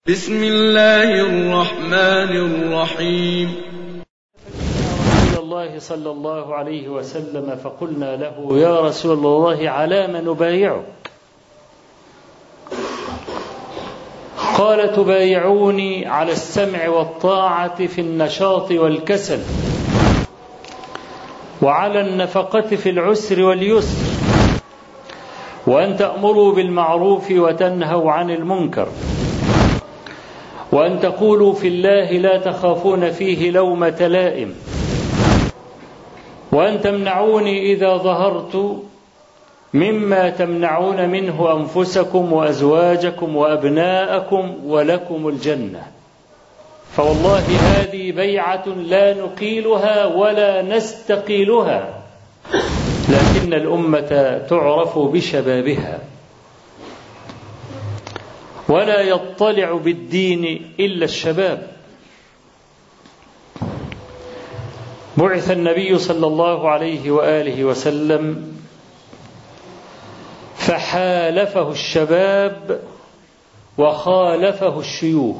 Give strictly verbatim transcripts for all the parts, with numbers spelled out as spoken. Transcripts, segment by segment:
بسم الله الرحمن الرحيم. رسول الله صلى الله عليه وسلم فقلنا له: يا رسول الله، على ما نبايعك؟ قال: تبايعوني على السمع والطاعة في النشاط والكسل، وعلى النفقة في العسر واليسر، وأن تأمروا بالمعروف وتنهوا عن المنكر، وأن تقولوا في الله لا تخافون فيه لومة لائم، وأن تمنعوني إذا ظهرت مما تمنعون منه أنفسكم وأزواجكم وأبناءكم ولكم الجنة. فوالله هذه بيعة لا نقيلها ولا نستقيلها، لكن الأمة تعرف بشبابها، ولا يطلع بالدين إلا الشباب. بعث النبي صلى الله عليه وآله وسلم فحالفه الشباب وخالفه الشيوخ،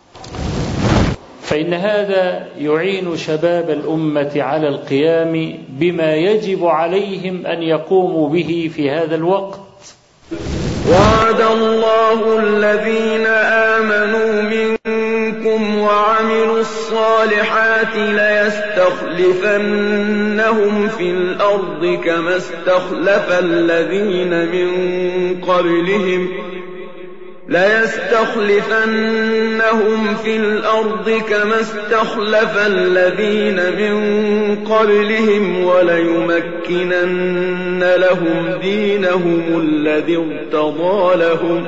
فإن هذا يعين شباب الأمة على القيام بما يجب عليهم أن يقوموا به في هذا الوقت. وعد الله الذين آمنوا منكم وعملوا الصالحات ليستخلفنهم في الأرض كما استخلف الذين من قبلهم ليستخلفنهم في الأرض كما استخلف الذين من قبلهم وليمكنن لهم دينهم الذي ارتضى لهم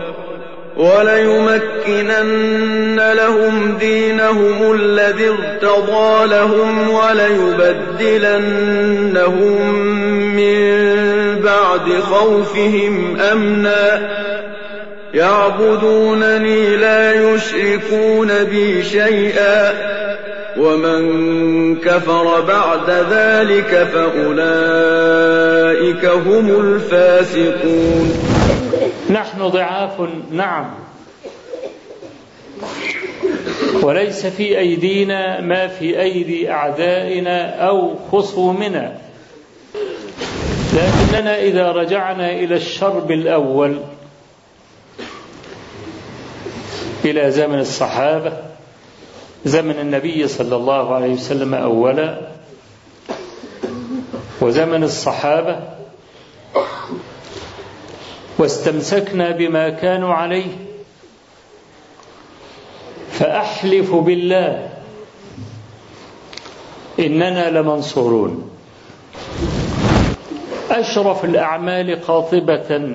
وليمكنن لهم دينهم الذي ارتضى لهم وليبدلنهم من بعد خوفهم أمنا يعبدونني لا يشركون بي شيئا ومن كفر بعد ذلك فأولئك هم الفاسقون. نحن ضعاف، نعم، وليس في أيدينا ما في أيدي أعدائنا أو خصومنا، لكننا إذا رجعنا إلى الشرب الأول، إلى زمن الصحابة، زمن النبي صلى الله عليه وسلم أولا، وزمن الصحابة، واستمسكنا بما كانوا عليه، فأحلف بالله إننا لمنصورون. أشرف الأعمال قاطبة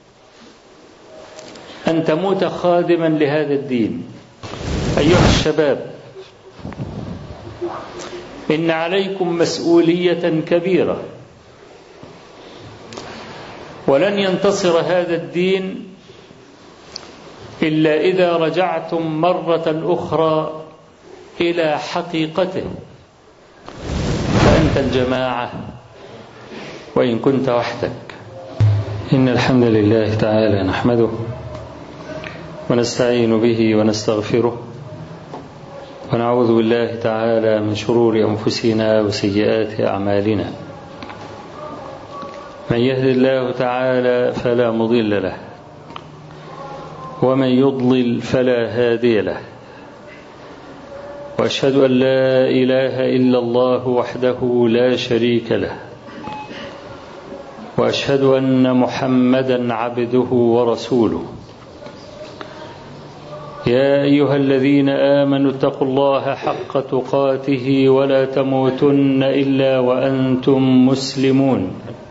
أن تموت خادما لهذا الدين. أيها الشباب، إن عليكم مسؤولية كبيرة، ولن ينتصر هذا الدين إلا إذا رجعتم مرة أخرى إلى حقيقته، فأنت الجماعة وإن كنت وحدك. إن الحمد لله تعالى نحمده ونستعين به ونستغفره، ونعوذ بالله تعالى من شرور أنفسنا وسيئات أعمالنا. من يهد الله تعالى فلا مضل له، ومن يضلل فلا هادي له، وأشهد أن لا إله إلا الله وحده لا شريك له، وأشهد أن محمدا عبده ورسوله. يا أيها الذين آمنوا اتقوا الله حق تقاته ولا تموتن إلا وأنتم مسلمون.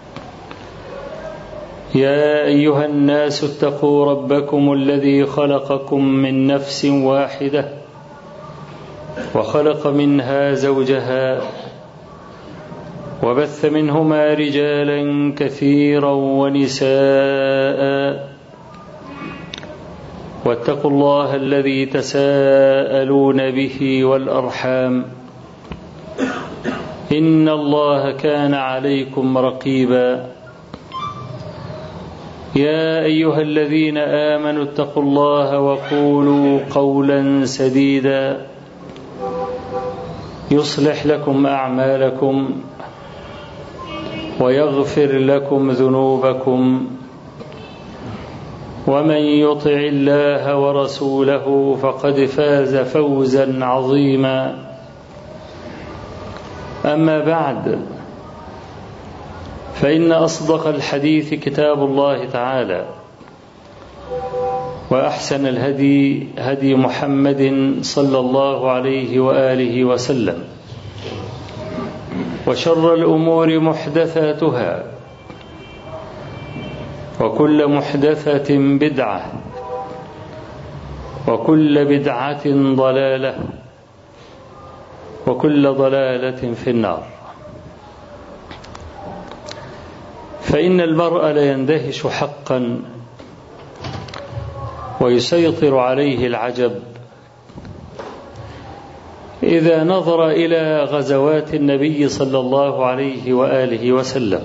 يا أيها الناس اتقوا ربكم الذي خلقكم من نفس واحدة وخلق منها زوجها وبث منهما رجالا كثيرا ونساء، واتقوا الله الذي تساءلون به والأرحام، إن الله كان عليكم رقيبا. يا أيها الذين آمنوا اتقوا الله وقولوا قولا سديدا يصلح لكم أعمالكم ويغفر لكم ذنوبكم ومن يطع الله ورسوله فقد فاز فوزا عظيما. أما بعد، فإن أصدق الحديث كتاب الله تعالى، وأحسن الهدي هدي محمد صلى الله عليه وآله وسلم، وشر الأمور محدثاتها، وكل محدثة بدعة، وكل بدعة ضلالة، وكل ضلالة في النار. فإن المرء ليندهش حقا ويسيطر عليه العجب إذا نظر إلى غزوات النبي صلى الله عليه وآله وسلم،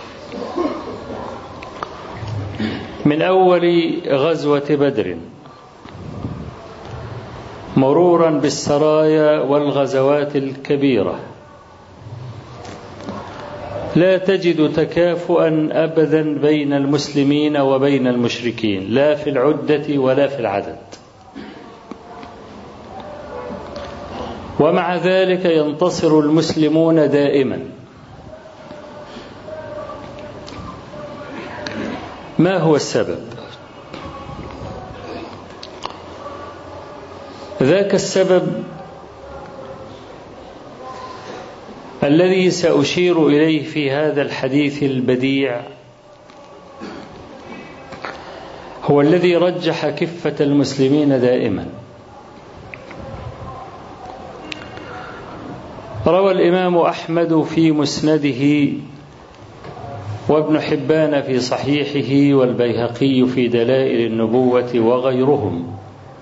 من أول غزوة بدر مرورا بالسرايا والغزوات الكبيرة، لا تجد تكافؤا أبدا بين المسلمين وبين المشركين، لا في العدة ولا في العدد. ومع ذلك ينتصر المسلمون دائما. ما هو السبب؟ ذاك السبب الذي سأشير إليه في هذا الحديث البديع هو الذي رجح كفة المسلمين دائما. روى الإمام أحمد في مسنده، وابن حبان في صحيحه، والبيهقي في دلائل النبوة وغيرهم،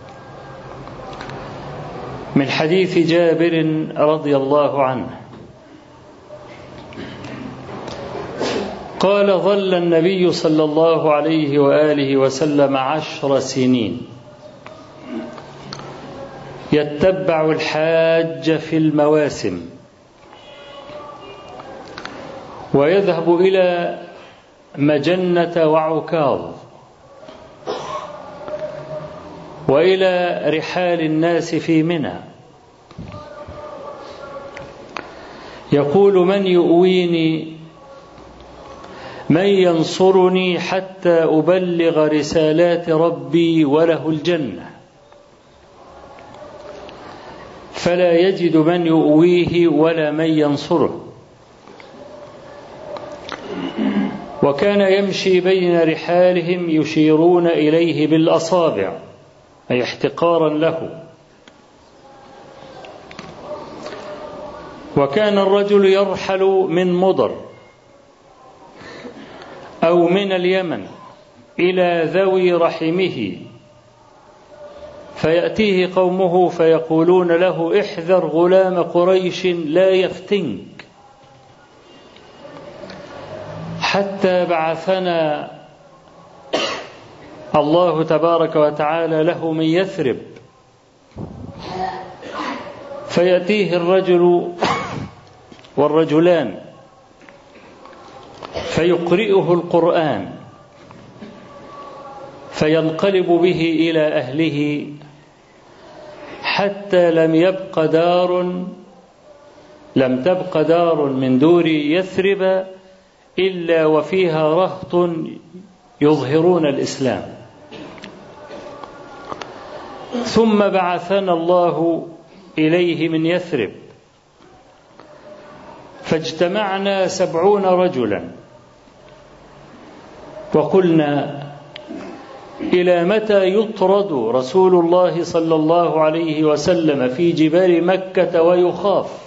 من حديث جابر رضي الله عنه قال: ظل النبي صلى الله عليه وآله وسلم عشر سنين يتبع الحاج في المواسم، ويذهب إلى مجنة وعكاظ، وإلى رحال الناس في منى، يقول: من يؤويني، من ينصرني حتى أبلغ رسالات ربي وله الجنة، فلا يجد من يؤويه ولا من ينصره. وكان يمشي بين رحالهم يشيرون إليه بالأصابع، أي احتقارا له. وكان الرجل يرحل من مضر أو من اليمن إلى ذوي رحمه، فيأتيه قومه فيقولون له: احذر غلام قريش لا يفتنك، حتى بعثنا الله تبارك وتعالى له من يثرب. فيأتيه الرجل والرجلان فيقرئه القرآن، فينقلب به إلى أهله، حتى لم يبق دار لم تبق دار من دور يثرب إلا وفيها رهط يظهرون الإسلام. ثم بعثنا الله إليه من يثرب، فاجتمعنا سبعون رجلا، وقلنا: إلى متى يطرد رسول الله صلى الله عليه وسلم في جبال مكة ويخاف؟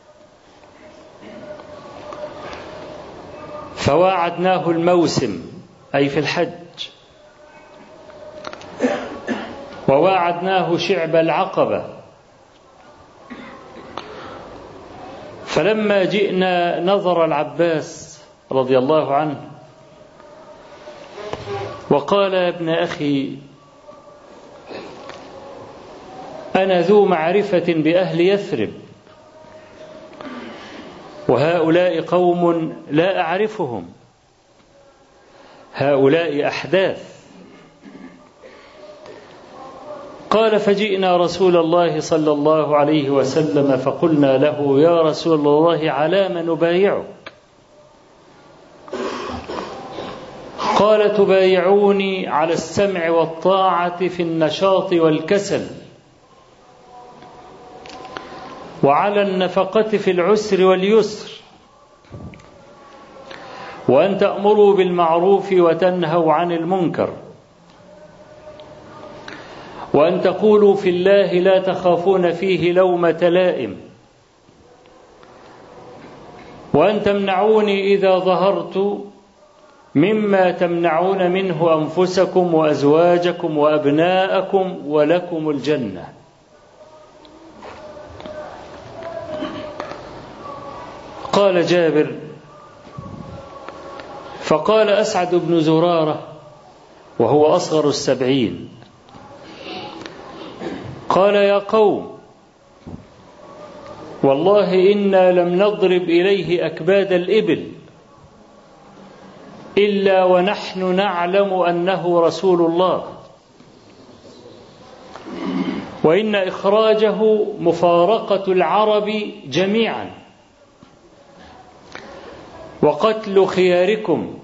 فواعدناه الموسم، أي في الحج، وواعدناه شعب العقبة. فلما جئنا نظر العباس رضي الله عنه وقال: يا ابن أخي، أنا ذو معرفة بأهل يثرب، وهؤلاء قوم لا أعرفهم، هؤلاء أحداث. قال: فجئنا رسول الله صلى الله عليه وسلم فقلنا له: يا رسول الله، على ما نبايعك؟ قال: تبايعوني على السمع والطاعة في النشاط والكسل، وعلى النفقة في العسر واليسر، وأن تأمروا بالمعروف وتنهوا عن المنكر، وأن تقولوا في الله لا تخافون فيه لومة لائم، وأن تمنعوني إذا ظهرت مما تمنعون منه أنفسكم وأزواجكم وأبناءكم، ولكم الجنة. قال جابر: فقال أسعد بن زرارة وهو أصغر السبعين، قال: يا قوم، والله إنا لم نضرب إليه أكباد الإبل إلا ونحن نعلم أنه رسول الله، وإن إخراجه مفارقة العرب جميعا، وقتل خياركم،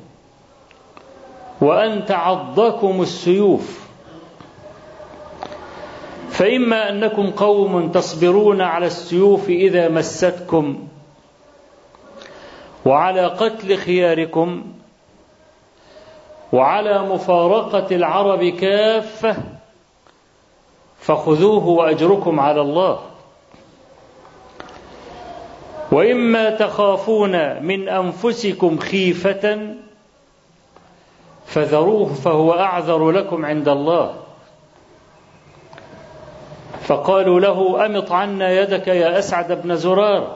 وأن تعضكم السيوف، فإما أنكم قوم تصبرون على السيوف إذا مستكم، وعلى قتل خياركم، وعلى مفارقة العرب كافة، فخذوه وأجركم على الله، وإما تخافون من أنفسكم خيفة فذروه فهو أعذر لكم عند الله. فقالوا له: أمط عنا يدك يا أسعد بن زرارة،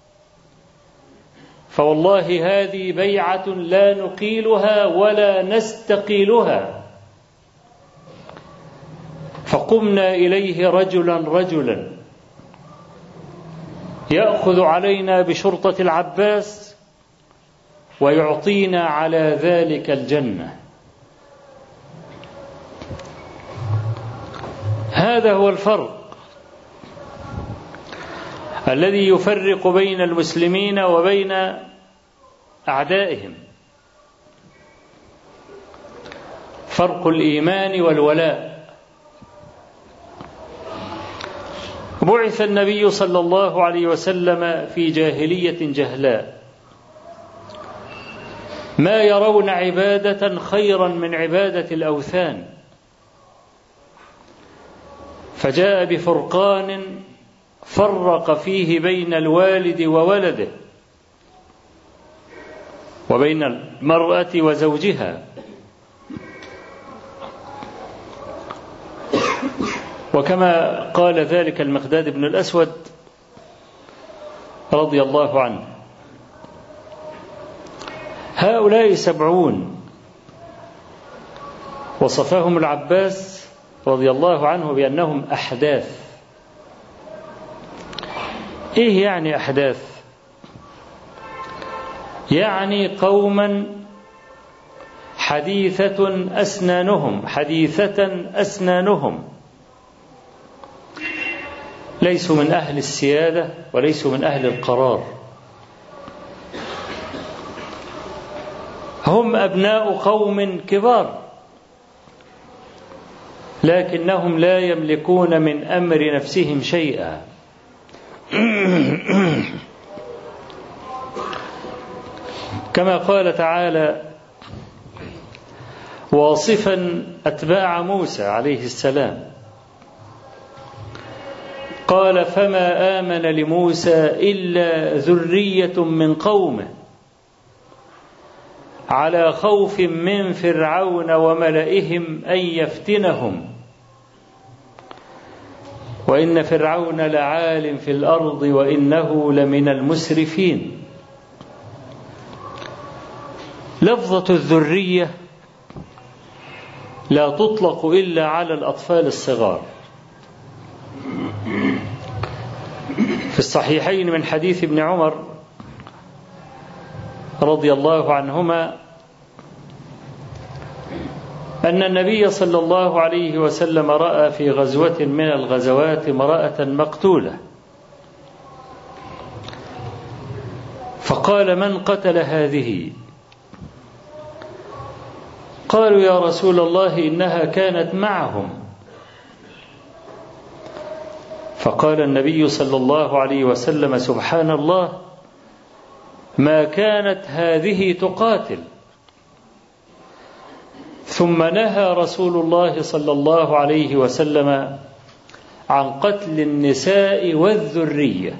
فوالله هذه بيعة لا نقيلها ولا نستقيلها. فقمنا إليه رجلا رجلا يأخذ علينا بشرطة العباس ويعطينا على ذلك الجنة. هذا هو الفرق الذي يفرق بين المسلمين وبين أعدائهم، فرق الإيمان والولاء. بعث النبي صلى الله عليه وسلم في جاهلية جهلاء، ما يرون عبادة خيرا من عبادة الأوثان، فجاء بفرقان فرق فيه بين الوالد وولده، وبين المرأة وزوجها، وكما قال ذلك المقداد بن الأسود رضي الله عنه: هؤلاء سبعون وصفهم العباس رضي الله عنه بأنهم أحداث. إيه يعني أحداث؟ يعني قوما حديثة أسنانهم حديثة أسنانهم ليسوا من أهل السيادة وليسوا من أهل القرار، هم أبناء قوم كبار، لكنهم لا يملكون من أمر نفسهم شيئا. كما قال تعالى واصفا أتباع موسى عليه السلام، قال: فما آمن لموسى إلا ذرية من قومه على خوف من فرعون وملئهم أن يفتنهم وإن فرعون لعال في الأرض وإنه لمن المسرفين. لفظة الذرية لا تطلق إلا على الأطفال الصغار. في الصحيحين من حديث ابن عمر رضي الله عنهما أن النبي صلى الله عليه وسلم رأى في غزوة من الغزوات امرأة مقتولة، فقال: من قتل هذه؟ قالوا: يا رسول الله إنها كانت معهم. فقال النبي صلى الله عليه وسلم: سبحان الله، ما كانت هذه تقاتل. ثم نهى رسول الله صلى الله عليه وسلم عن قتل النساء والذرية.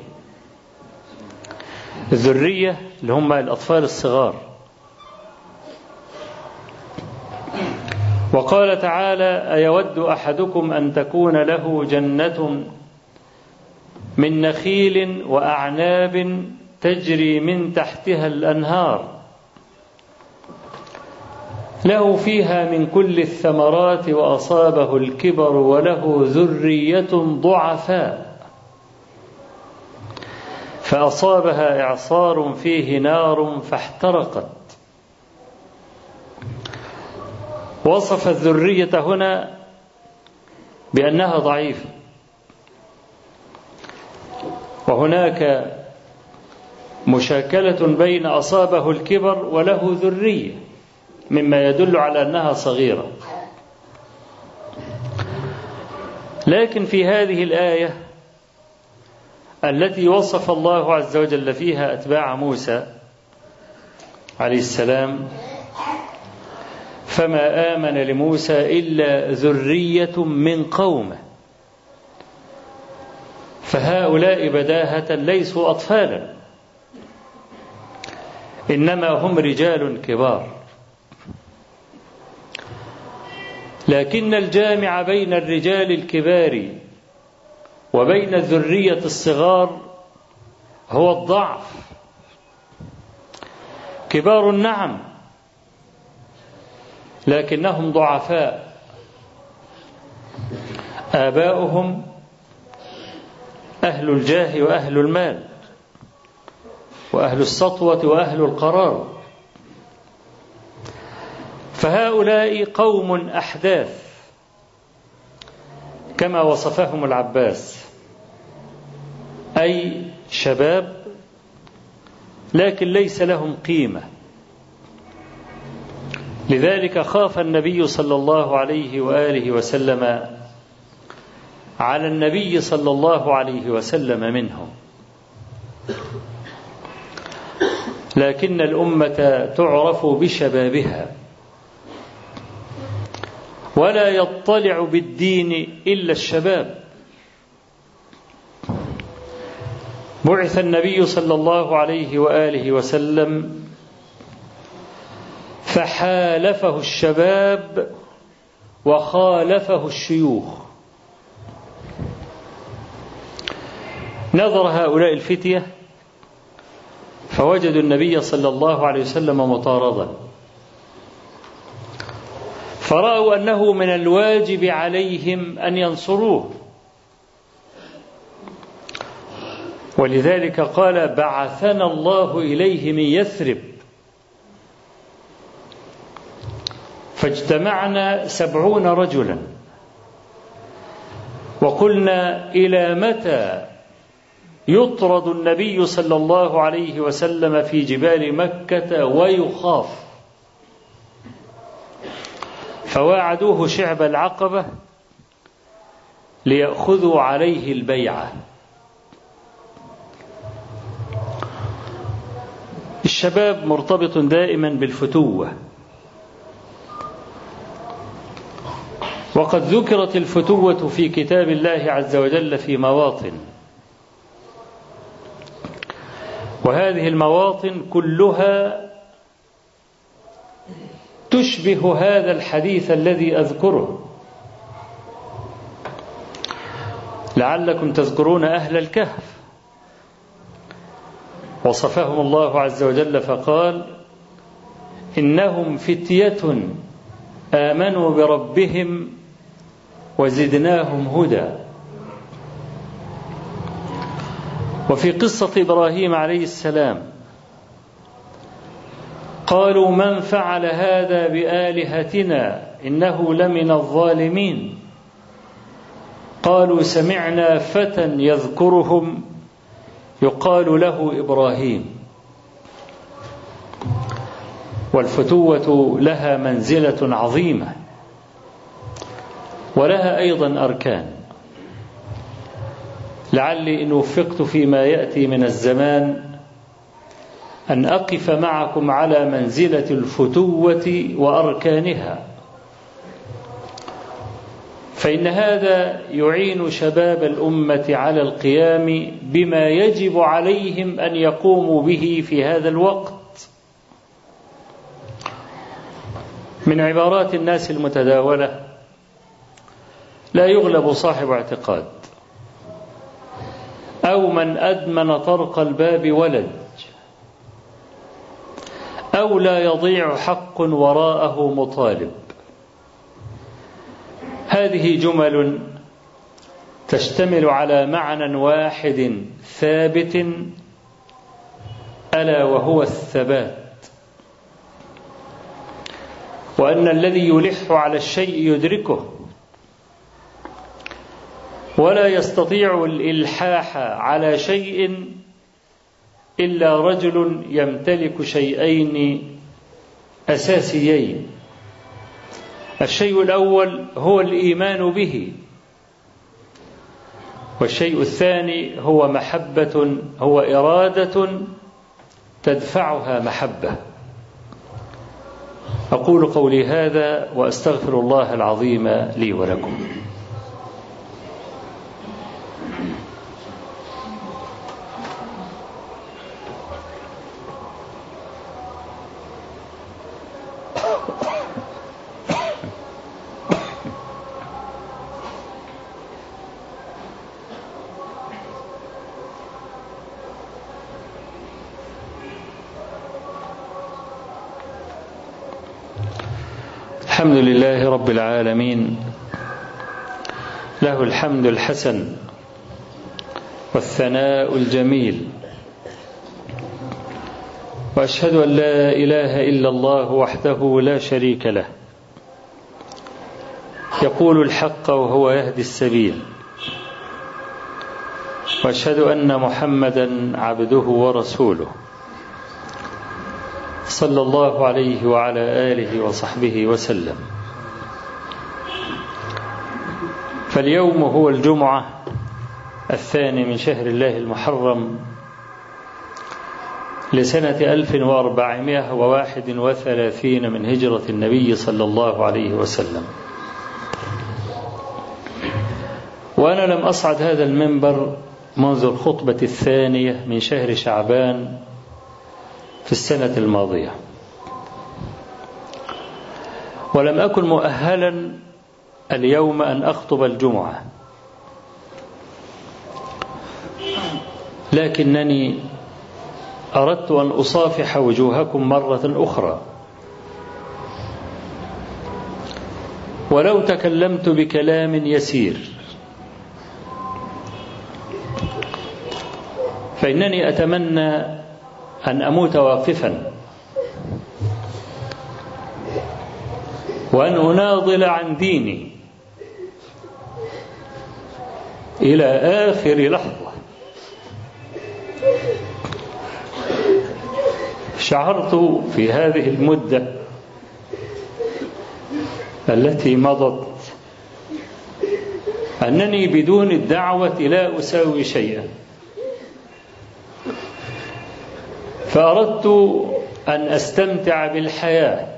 الذرية اللي هم الأطفال الصغار. وقال تعالى: أيود أحدكم أن تكون له جنة من نخيل وأعناب تجري من تحتها الأنهار له فيها من كل الثمرات وأصابه الكبر وله ذرية ضعفاء فأصابها إعصار فيه نار فاحترقت. وصف الذرية هنا بأنها ضعيفة، وهناك مشاكلة بين أصابه الكبر وله ذرية مما يدل على أنها صغيرة. لكن في هذه الآية التي وصف الله عز وجل فيها أتباع موسى عليه السلام، فما آمن لموسى إلا ذرية من قومه، فهؤلاء بداهة ليسوا أطفالا، إنما هم رجال كبار. لكن الجامع بين الرجال الكبار وبين الذرية الصغار هو الضعف. كبار نعم، لكنهم ضعفاء، آباؤهم أهل الجاه وأهل المال وأهل السطوة وأهل القرار، فهؤلاء قوم أحداث كما وصفهم العباس، أي شباب لكن ليس لهم قيمة. لذلك خاف النبي صلى الله عليه وآله وسلم على النبي صلى الله عليه وسلم منهم. لكن الأمة تعرف بشبابها، ولا يطلع بالدين إلا الشباب. بعث النبي صلى الله عليه وآله وسلم فحالفه الشباب وخالفه الشيوخ. نظر هؤلاء الفتية فوجدوا النبي صلى الله عليه وسلم مطاردا، فرأوا أنه من الواجب عليهم أن ينصروه، ولذلك قال: بعثنا الله إليه من يثرب. فاجتمعنا سبعون رجلا وقلنا: إلى متى يطرد النبي صلى الله عليه وسلم في جبال مكة ويخاف؟ فواعدوه شعب العقبة ليأخذوا عليه البيعة. الشباب مرتبط دائما بالفتوة، وقد ذكرت الفتوة في كتاب الله عز وجل في مواطن، وهذه المواطن كلها تشبه هذا الحديث الذي أذكره. لعلكم تذكرون أهل الكهف، وصفهم الله عز وجل فقال: إنهم فتية آمنوا بربهم وزدناهم هدى. وفي قصة إبراهيم عليه السلام قالوا من فعل هذا بآلهتنا إنه لمن الظالمين. قالوا سمعنا فتى يذكرهم يقال له إبراهيم. والفتوة لها منزلة عظيمة ولها أيضا أركان. لعلي إن وفقت فيما يأتي من الزمان أن أقف معكم على منزلة الفتوة وأركانها، فإن هذا يعين شباب الأمة على القيام بما يجب عليهم أن يقوموا به في هذا الوقت. من عبارات الناس المتداولة: لا يغلب صاحب اعتقاد، أو من أدمن طرق الباب ولج، أو لا يضيع حق وراءه مطالب. هذه جمل تشتمل على معنى واحد ثابت، ألا وهو الثبات، وأن الذي يلح على الشيء يدركه، ولا يستطيع الإلحاح على شيء إلا رجل يمتلك شيئين أساسيين: الشيء الأول هو الإيمان به، والشيء الثاني هو محبة، هو إرادة تدفعها محبة. أقول قولي هذا وأستغفر الله العظيم لي ولكم. الحمد لله رب العالمين، له الحمد الحسن والثناء الجميل، وأشهد أن لا إله إلا الله وحده لا شريك له، يقول الحق وهو يهدي السبيل، وأشهد أن محمدا عبده ورسوله صلى الله عليه وعلى آله وصحبه وسلم. فاليوم هو الجمعة الثاني من شهر الله المحرم لسنة ألف وأربعمائة وواحد وثلاثين من هجرة النبي صلى الله عليه وسلم. وأنا لم أصعد هذا المنبر منذ الخطبة الثانية من شهر شعبان في السنة الماضية، ولم أكن مؤهلا اليوم أن أخطب الجمعة، لكنني أردت أن أصافح وجوهكم مرة أخرى، ولو تكلمت بكلام يسير فإنني أتمنى أن أموت واقفا، وأن أناضل عن ديني إلى آخر لحظة. شعرت في هذه المدة التي مضت أنني بدون الدعوة لا أساوي شيئا، فأردت أن أستمتع بالحياة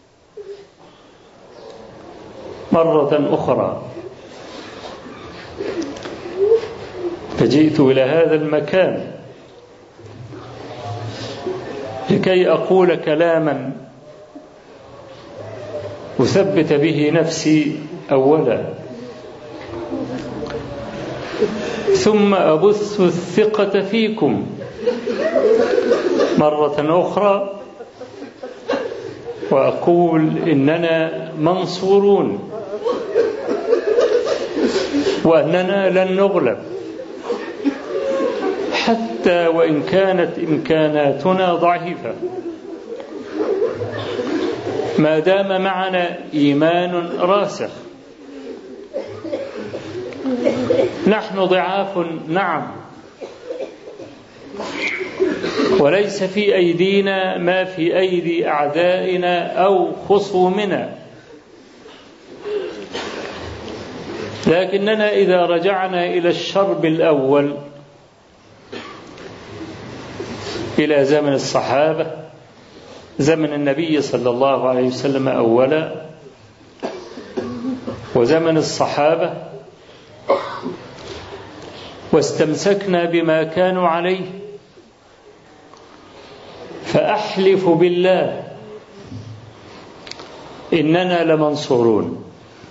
مرة أخرى، فجئت إلى هذا المكان لكي أقول كلاما أثبت به نفسي أولا، ثم أبث الثقة فيكم مرة أخرى، وأقول إننا منصورون وأننا لن نغلب حتى وإن كانت إمكاناتنا ضعيفة، ما دام معنا إيمان راسخ. نحن ضعاف نعم، وليس في أيدينا ما في أيدي أعدائنا أو خصومنا، لكننا إذا رجعنا إلى الشرب الأول، إلى زمن الصحابة، زمن النبي صلى الله عليه وسلم أولا، وزمن الصحابة، واستمسكنا بما كانوا عليه، فأحلف بالله إننا لمنصورون.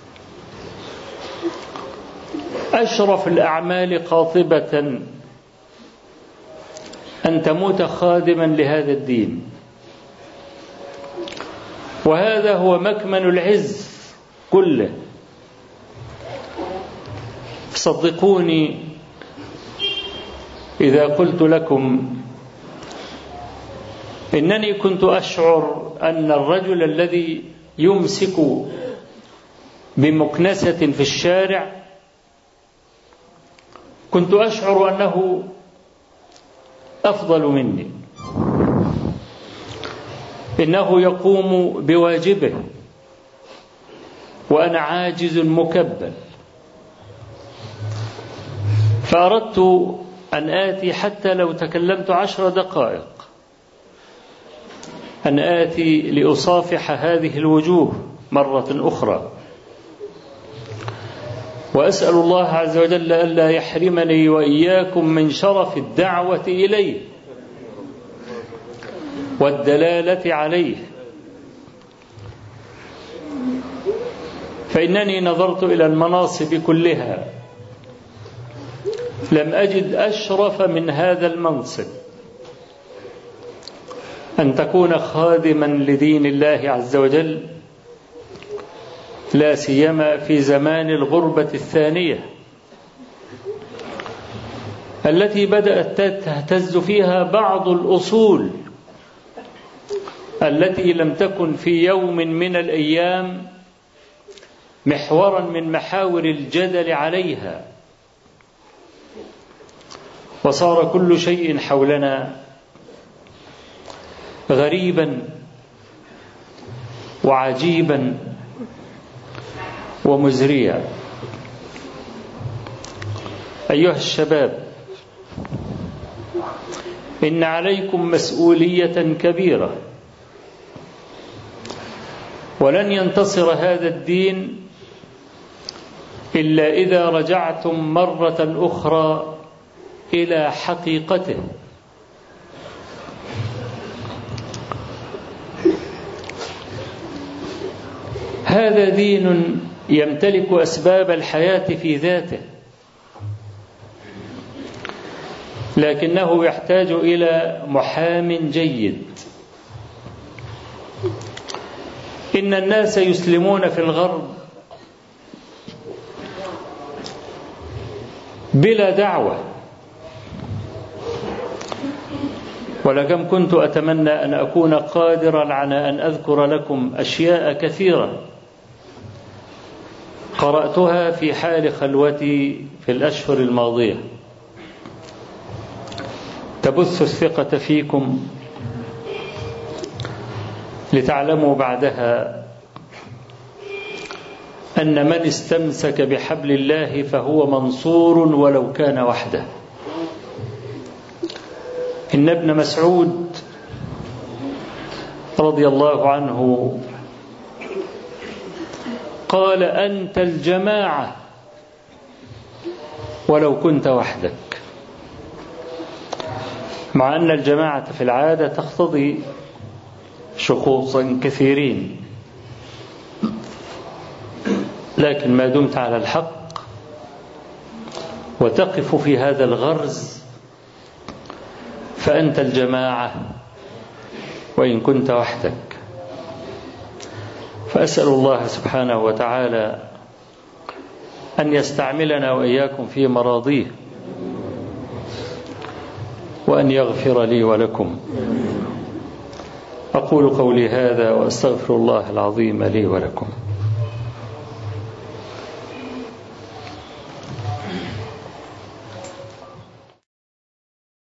أشرف الأعمال قاطبة أن تموت خادما لهذا الدين، وهذا هو مكمن العز كله. صدقوني إذا قلت لكم إنني كنت أشعر أن الرجل الذي يمسك بمكنسة في الشارع، كنت أشعر أنه أفضل مني، إنه يقوم بواجبه وأنا عاجز مكبل. فأردت أن آتي حتى لو تكلمت عشر دقائق، أن آتي لأصافح هذه الوجوه مرة أخرى، وأسأل الله عز وجل ألا يحرمني وإياكم من شرف الدعوة إليه والدلالة عليه. فإنني نظرت إلى المناصب كلها لم أجد أشرف من هذا المنصب، أن تكون خادما لدين الله عز وجل، لا سيما في زمان الغربة الثانية التي بدأت تهتز فيها بعض الأصول التي لم تكن في يوم من الأيام محورا من محاور الجدل عليها، وصار كل شيء حولنا غريبا وعجيبا ومزريا. أيها الشباب، إن عليكم مسؤولية كبيرة، ولن ينتصر هذا الدين إلا إذا رجعتم مرة أخرى إلى حقيقته. هذا دين يمتلك أسباب الحياة في ذاته، لكنه يحتاج إلى محام جيد. إن الناس يسلمون في الغرب بلا دعوة، ولكم كنت أتمنى أن أكون قادرا على أن أذكر لكم أشياء كثيرة قرأتها في حال خلوتي في الأشهر الماضية، تبث الثقة فيكم لتعلموا بعدها أن من استمسك بحبل الله فهو منصور ولو كان وحده. إن ابن مسعود رضي الله عنه قال: أنت الجماعة ولو كنت وحدك. مع أن الجماعة في العادة تقتضي شخوصا كثيرين، لكن ما دمت على الحق وتقف في هذا الغرز فأنت الجماعة وإن كنت وحدك. فأسأل الله سبحانه وتعالى أن يستعملنا وإياكم في مراضيه، وأن يغفر لي ولكم. أقول قولي هذا وأستغفر الله العظيم لي ولكم.